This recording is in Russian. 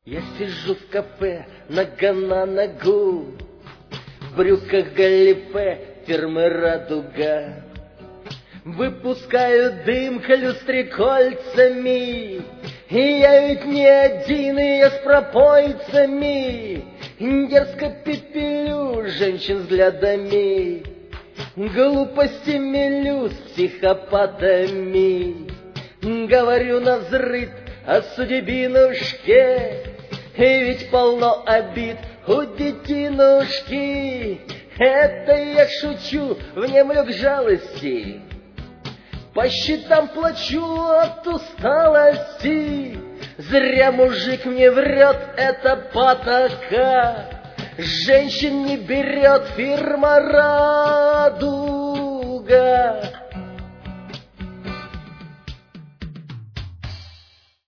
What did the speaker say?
Я сижу в кафе, нога на ногу, в брюках галифе фирмы «Радуга». Выпускаю дым к люстре кольцами, и я ведь не один, и я с пропойцами. Дерзко пепелю женщин взглядами, глупости мелю с психопатами. Говорю навзрыд о судьбинушке, и ведь полно обид у детинушки. Это я шучу, внемлю к жалости, по счетам плачу от усталости. Зря мужик мне врет, это потака. Женщин не берет фирма «Радуга».